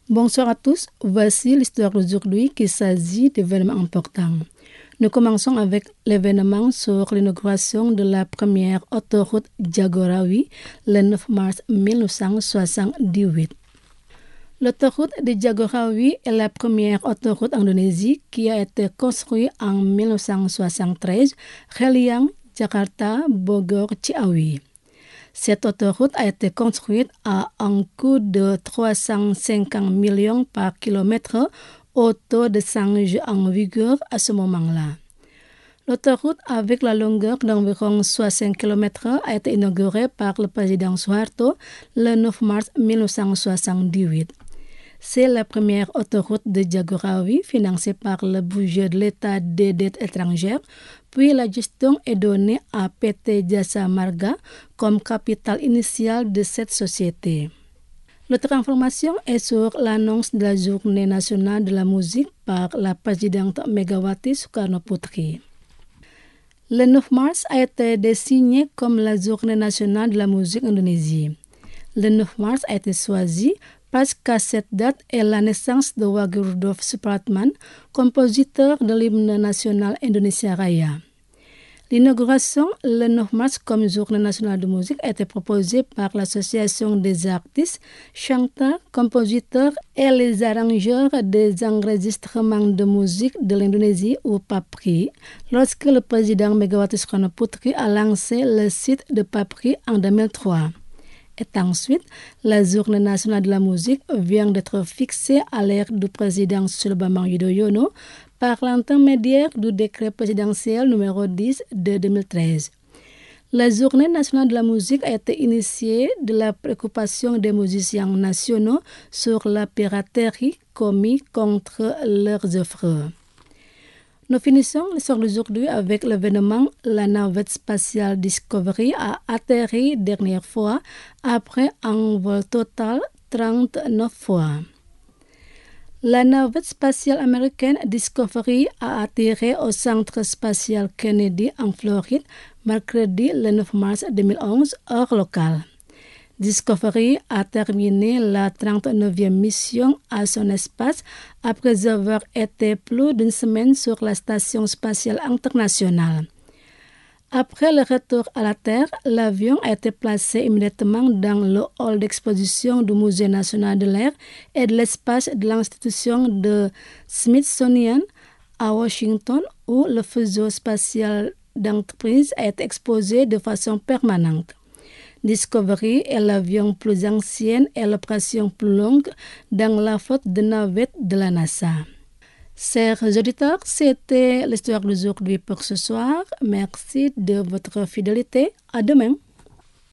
Bonsoir à tous, voici l'histoire d'aujourd'hui qui s'agit d'événements importants. Nous commençons avec l'événement sur l'inauguration de la première autoroute Jagorawi le 9 mars 1978. L'autoroute de Jagorawi est la première autoroute en Indonésie qui a été construite en 1973, reliant Jakarta, Bogor, Ciawi. Cette autoroute a été construite à un coût de 350 millions par kilomètre au taux de change en vigueur à ce moment-là. L'autoroute, avec la longueur d'environ 60 km, a été inaugurée par le président Suharto le 9 mars 1978. C'est la première autoroute de Jagorawi financée par le budget de l'État des dettes étrangères, puis la gestion est donnée à PT Jasa Marga comme capital initial de cette société. L'autre information est sur l'annonce de la Journée nationale de la musique par la présidente Megawati Soekarno-Putri. Le 9 mars a été désigné comme la Journée nationale de la musique indonésie. Le 9 mars a été choisi parce qu'à cette date est la naissance de Wage Rudolf Supratman, compositeur de l'hymne national Indonesia Raya. L'inauguration le 9 mars comme Journée nationale de musique a été proposée par l'Association des artistes, chanteurs, compositeurs et les arrangeurs des enregistrements de musique de l'Indonésie ou PAPRI, lorsque le président Megawati Soekarno-Putri a lancé le site de PAPRI en 2003. Et ensuite, la Journée nationale de la musique vient d'être fixée à l'ère du président Susilo Bambang Yudhoyono par l'intermédiaire du décret présidentiel numéro 10 de 2013. La Journée nationale de la musique a été initiée de la préoccupation des musiciens nationaux sur la piraterie commise contre leurs œuvres. Nous finissons l'histoire d'aujourd'hui avec l'événement la navette spatiale Discovery a atterri dernière fois après un vol total 39 fois. La navette spatiale américaine Discovery a atterri au centre spatial Kennedy en Floride mercredi le 9 mars 2011 heure locale. Discovery a terminé la 39e mission à son espace après avoir été plus d'une semaine sur la Station spatiale internationale. Après le retour à la Terre, l'avion a été placé immédiatement dans le hall d'exposition du Musée national de l'air et de l'espace de l'institution de Smithsonian à Washington, où le faisceau spatial d'entreprise a été exposé de façon permanente. Discovery est l'avion plus ancien et l'opération plus longue dans la flotte de navettes de la NASA. Chers auditeurs, c'était l'histoire d'aujourd'hui pour ce soir. Merci de votre fidélité. À demain.